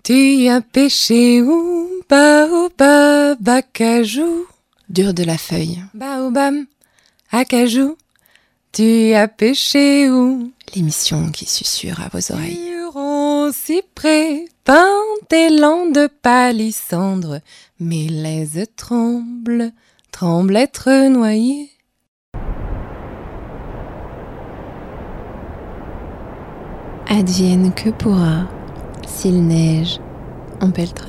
Tu as pêché où? Baobab, acajou. Dur de la feuille. Baobab, acajou. Tu as pêché où? L'émission qui susurre à vos oreilles. Huron, cyprès, pin, élan de palissandre. Mes laises tremblent, tremblent être noyées. Advienne que pourra, s'il neige, on pelletera.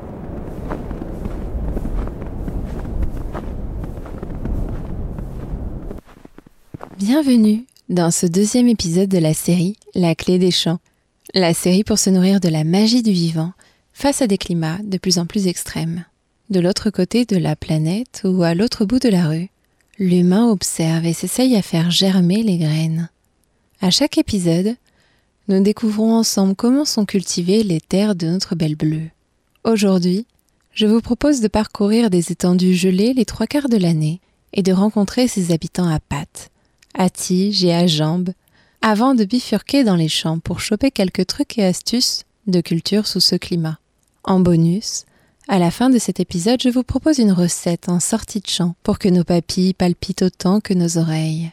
Bienvenue dans ce deuxième épisode de la série La clé des champs. La série pour se nourrir de la magie du vivant face à des climats de plus en plus extrêmes. De l'autre côté de la planète ou à l'autre bout de la rue, l'humain observe et s'essaye à faire germer les graines. À chaque épisode, nous découvrons ensemble comment sont cultivées les terres de notre belle bleue. Aujourd'hui, je vous propose de parcourir des étendues gelées les 3/4 de l'année et de rencontrer ses habitants à pattes, à tiges et à jambes, avant de bifurquer dans les champs pour choper quelques trucs et astuces de culture sous ce climat. En bonus, à la fin de cet épisode, je vous propose une recette en sortie de champ pour que nos papilles palpitent autant que nos oreilles.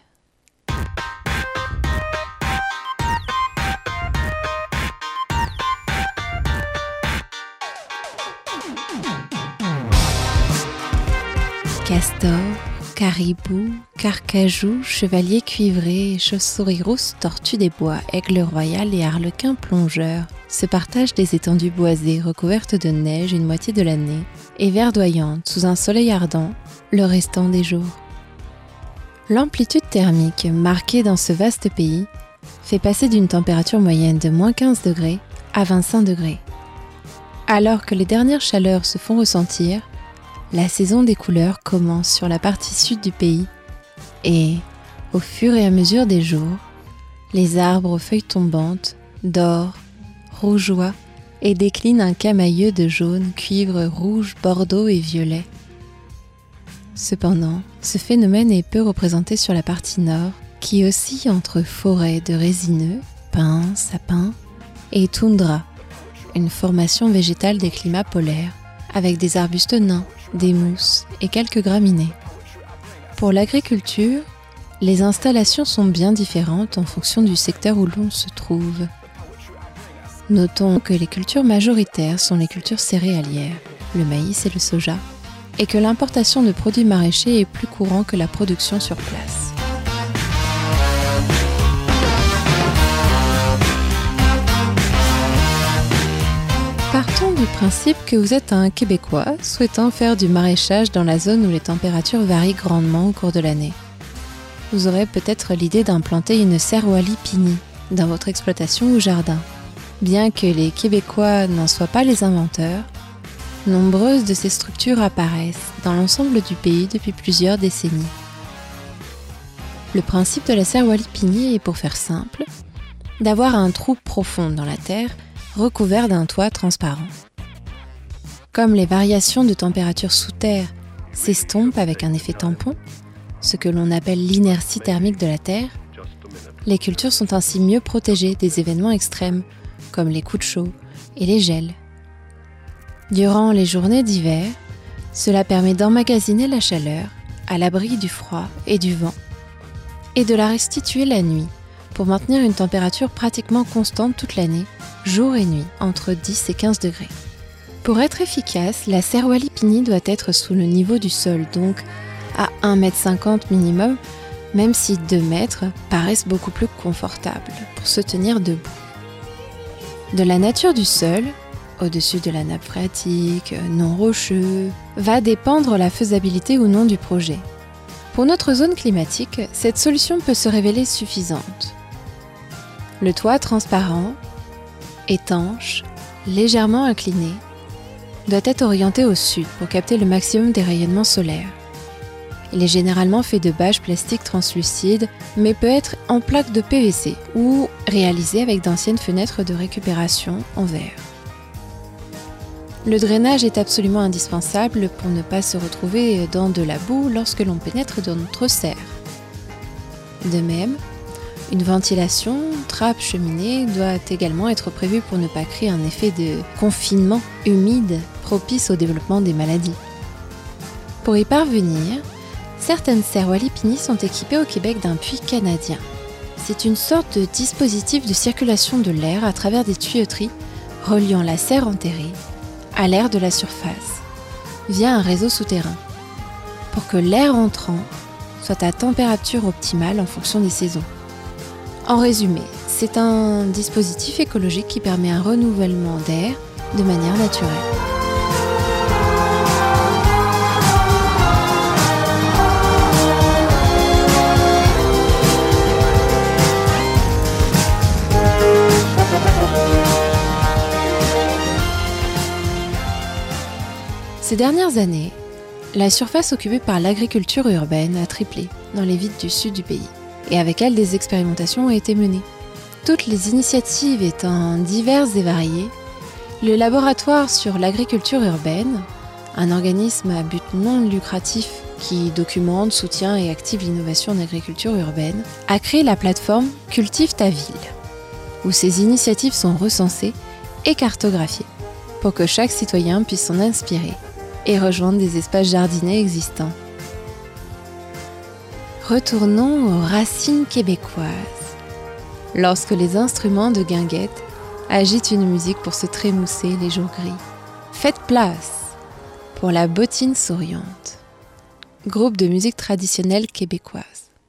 Castor, caribou, carcajou, chevalier cuivré, chauve-souris rousse, tortue des bois, aigle royal et harlequin plongeur se partagent des étendues boisées recouvertes de neige une moitié de l'année et verdoyantes sous un soleil ardent le restant des jours. L'amplitude thermique marquée dans ce vaste pays fait passer d'une température moyenne de -15 degrés à 25 degrés. Alors que les dernières chaleurs se font ressentir, la saison des couleurs commence sur la partie sud du pays et, au fur et à mesure des jours, les arbres aux feuilles tombantes dorent, rougeoient et déclinent un camailleux de jaune, cuivre, rouge, bordeaux et violet. Cependant, ce phénomène est peu représenté sur la partie nord qui oscille entre forêts de résineux, pins, sapins et toundra, une formation végétale des climats polaires avec des arbustes nains, des mousses et quelques graminées. Pour l'agriculture, les installations sont bien différentes en fonction du secteur où l'on se trouve. Notons que les cultures majoritaires sont les cultures céréalières, le maïs et le soja, et que l'importation de produits maraîchers est plus courant que la production sur place. Partons du principe que vous êtes un Québécois souhaitant faire du maraîchage dans la zone où les températures varient grandement au cours de l'année. Vous aurez peut-être l'idée d'implanter une serre Walipini dans votre exploitation ou jardin. Bien que les Québécois n'en soient pas les inventeurs, nombreuses de ces structures apparaissent dans l'ensemble du pays depuis plusieurs décennies. Le principe de la serre Walipini est, pour faire simple, d'avoir un trou profond dans la terre recouvert d'un toit transparent. Comme les variations de température sous terre s'estompent avec un effet tampon, ce que l'on appelle l'inertie thermique de la terre, les cultures sont ainsi mieux protégées des événements extrêmes comme les coups de chaud et les gels. Durant les journées d'hiver, cela permet d'emmagasiner la chaleur à l'abri du froid et du vent et de la restituer la nuit pour maintenir une température pratiquement constante toute l'année, jour et nuit, entre 10 et 15 degrés. Pour être efficace, la serre Walipini doit être sous le niveau du sol, donc à 1,50 m minimum, même si 2 mètres paraissent beaucoup plus confortables pour se tenir debout. De la nature du sol, au-dessus de la nappe phréatique, non rocheux, va dépendre la faisabilité ou non du projet. Pour notre zone climatique, cette solution peut se révéler suffisante. Le toit transparent, étanche, légèrement incliné, doit être orienté au sud pour capter le maximum des rayonnements solaires. Il est généralement fait de bâches plastiques translucides, mais peut être en plaques de PVC ou réalisé avec d'anciennes fenêtres de récupération en verre. Le drainage est absolument indispensable pour ne pas se retrouver dans de la boue lorsque l'on pénètre dans notre serre. De même, Une ventilation, trappe, cheminée doit également être prévue pour ne pas créer un effet de confinement humide propice au développement des maladies. Pour y parvenir, certaines serres Walipini sont équipées au Québec d'un puits canadien. C'est une sorte de dispositif de circulation de l'air à travers des tuyauteries reliant la serre enterrée à l'air de la surface, via un réseau souterrain, pour que l'air entrant soit à température optimale en fonction des saisons. En résumé, c'est un dispositif écologique qui permet un renouvellement d'air de manière naturelle. Ces dernières années, la surface occupée par l'agriculture urbaine a triplé dans les villes du sud du pays. Et avec elle, des expérimentations ont été menées. Toutes les initiatives étant diverses et variées, le Laboratoire sur l'agriculture urbaine, un organisme à but non lucratif qui documente, soutient et active l'innovation en agriculture urbaine, a créé la plateforme Cultive ta ville, où ces initiatives sont recensées et cartographiées, pour que chaque citoyen puisse s'en inspirer et rejoindre des espaces jardinés existants. Retournons aux racines québécoises. Lorsque les instruments de guinguette agitent une musique pour se trémousser les jours gris, faites place pour la bottine souriante, groupe de musique traditionnelle québécoise.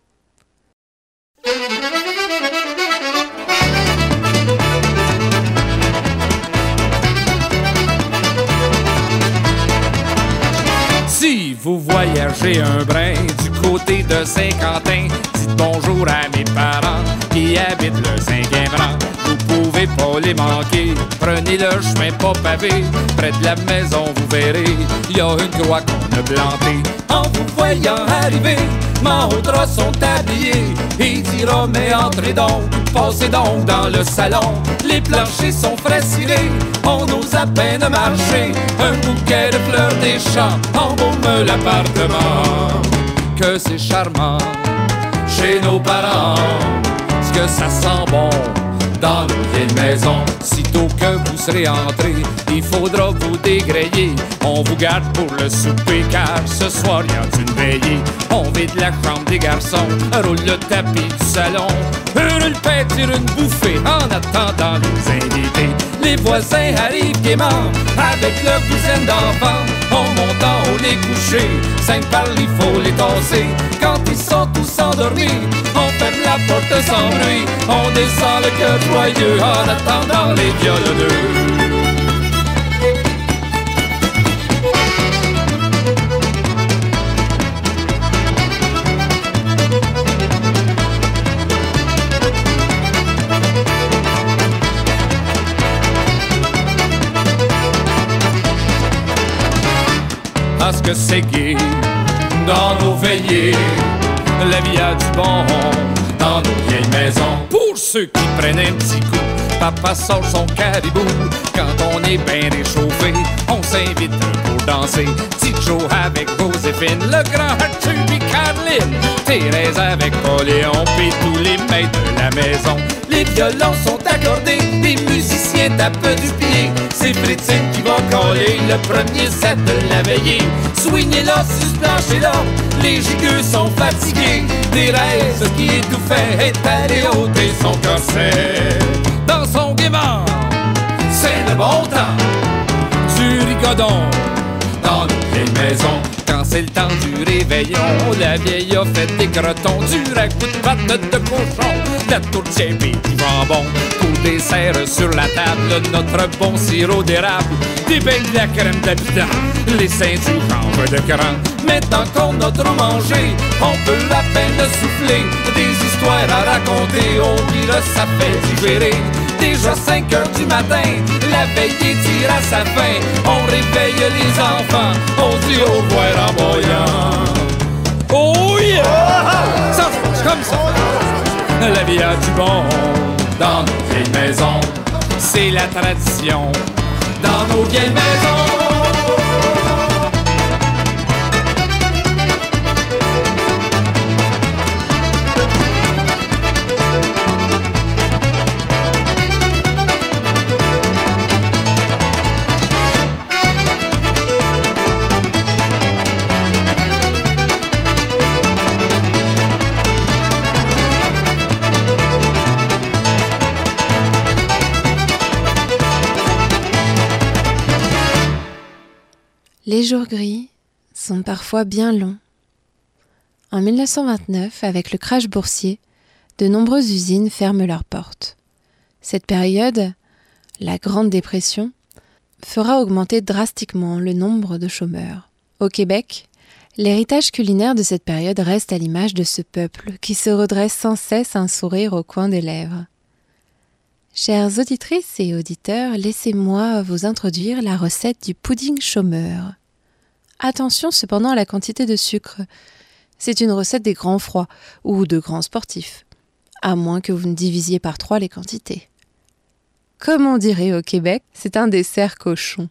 Si vous voyagez un brin du côté de Saint-Quentin, dites bonjour à mes parents qui habitent le 5e rang. Vous pouvez pas les manquer, prenez le chemin pas pavé. Près de la maison vous verrez, il y a une croix qu'on a plantée. En vous voyant arriver, Mahoudra sont habillés. Et dira mais entrez donc, passez donc dans le salon. Les planchers sont frais cirés, on ose à peine marcher. Un bouquet de fleurs des champs embaume l'appartement. Que c'est charmant chez nos parents, ce que ça sent bon dans nos vieilles maisons. Sitôt que vous serez entrés, il faudra vous dégrayer. On vous garde pour le souper car ce soir y a une veillée. On vide la chambre des garçons, roule le tapis du salon, hurle le pain, tire une bouffée en attendant les invités. Les voisins arrivent gaiement avec leur douzaine d'enfants. On monte en haut les coucher, 5 par il faut les tasser. Quand ils sont tous endormis, on ferme la porte sans bruit. On descend le cœur joyeux en attendant les violoneux. Parce que c'est gai dans nos veillées, la vie a du bon dans nos vieilles maisons. Pour ceux qui prennent un petit coup, papa sort son caribou. Quand on est bien réchauffé, on s'invite pour danser. Petit Joe avec Joséphine, le grand Arthur et Caroline, Thérèse avec Poléon, puis tous les maîtres de la maison. Les violons sont accordés, les musiciens tapent du pied. C'est Fritine qui va coller le premier set de la veillée. Swingez-là, susplanchez-là, les gigueux sont fatigués. Thérèse qui étouffait est allée ôter son corset. Dans son gaiement, c'est le bon temps du rigodon dans nos vieilles maisons. Quand c'est le temps du réveillon, la vieille a fait des crotons, du ragoût de pâte de cochon, la tourtière et du jambon. Pour dessert sur la table, notre bon sirop d'érable, des bains de la crème d'habitant, les seins du chanvre de cran. Maintenant qu'on a trop mangé, on peut à peine souffler, des histoires à raconter, on dirait ça fait digérer. Déjà 5 heures du matin, la veillée tire à sa fin. On réveille les enfants, on dit au revoir en broyant. Oh yeah! Ça se passe comme ça. La vie a du bon dans nos vieilles maisons. C'est la tradition dans nos vieilles maisons. Les jours gris sont parfois bien longs. En 1929, avec le crash boursier, de nombreuses usines ferment leurs portes. Cette période, la Grande Dépression, fera augmenter drastiquement le nombre de chômeurs. Au Québec, l'héritage culinaire de cette période reste à l'image de ce peuple qui se redresse sans cesse un sourire au coin des lèvres. Chères auditrices et auditeurs, laissez-moi vous introduire la recette du pudding chômeur. Attention cependant à la quantité de sucre. C'est une recette des grands froids ou de grands sportifs, à moins que vous ne divisiez par 3 les quantités. Comme on dirait au Québec, c'est un dessert cochon.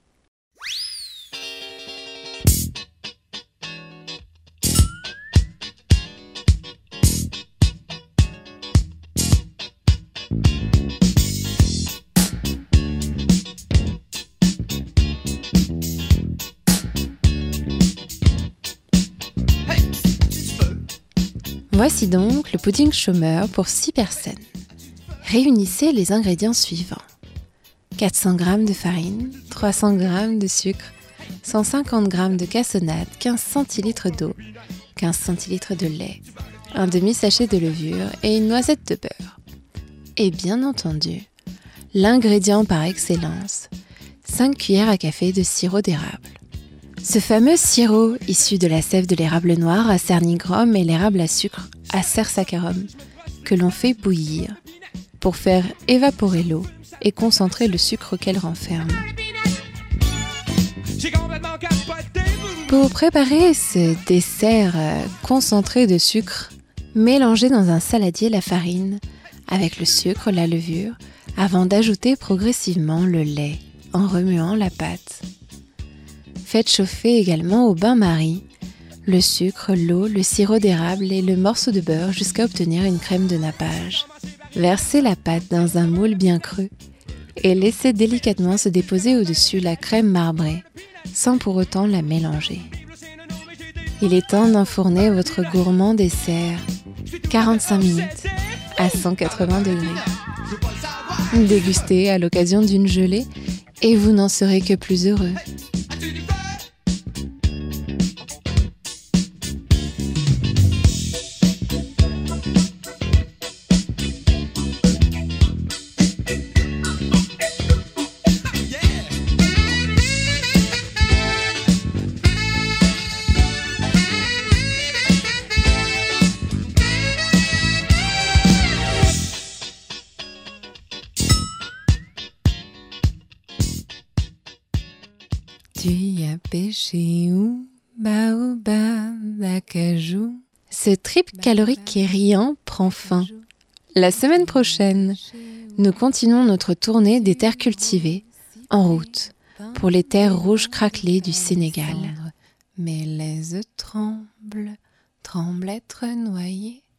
Voici donc le pudding chômeur pour 6 personnes. Réunissez les ingrédients suivants. 400 g de farine, 300 g de sucre, 150 g de cassonade, 15 cl d'eau, 15 cl de lait, un demi-sachet de levure et une noisette de beurre. Et bien entendu, l'ingrédient par excellence, 5 cuillères à café de sirop d'érable. Ce fameux sirop, issu de la sève de l'érable noir à Cernigrum et l'érable à sucre à Cersacarum, que l'on fait bouillir pour faire évaporer l'eau et concentrer le sucre qu'elle renferme. Pour préparer ce dessert concentré de sucre, mélangez dans un saladier la farine avec le sucre, la levure, avant d'ajouter progressivement le lait en remuant la pâte. Faites chauffer également au bain-marie le sucre, l'eau, le sirop d'érable et le morceau de beurre jusqu'à obtenir une crème de nappage. Versez la pâte dans un moule bien creux et laissez délicatement se déposer au-dessus la crème marbrée, sans pour autant la mélanger. Il est temps d'enfourner votre gourmand dessert 45 minutes à 180 degrés. Dégustez à l'occasion d'une gelée et vous n'en serez que plus heureux. Tu y as pêché où? Baobab, acajou. Ce trip calorique et riant prend fin. La semaine prochaine, nous continuons notre tournée des terres cultivées, en route, pour les terres rouges craquelées du Sénégal. Mes lèzes tremblent, tremblent être noyées.